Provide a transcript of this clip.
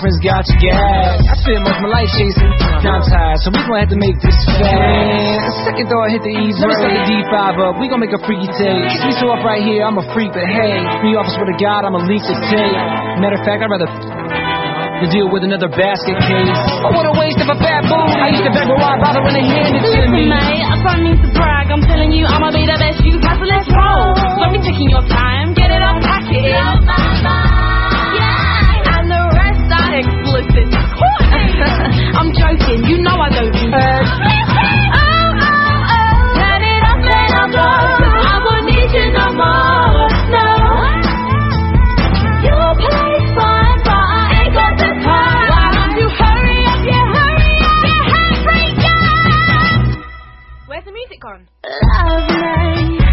girlfriend's got you gagged. I spent most of my life chasing. Now I'm tired, so we gon' have to make this fast. Second thought hit the E. Let me set the D5 up. We gon' make a freaky tape. Kiss me so up right here, I'm a freak, but hey, me office with a God, I'ma leak the tape. Matter of fact, I'd rather to deal with another basket case. Oh, what a waste of a fat booty. I used to beg, but why bother when they hand it to me? Listen, mate, I don't need to brag. I'm telling you, I'ma be the best. You guys, so let's roll. Don't be taking your time. Get it up, pack it in. Yeah, and the rest are explicit. I'm joking. You know I don't do that. Turn it up and I'll go. I won't need you no more. No. Your play's fine, but I ain't got the time. Why don't you hurry up, hurry up, Where's the music gone? Lovely.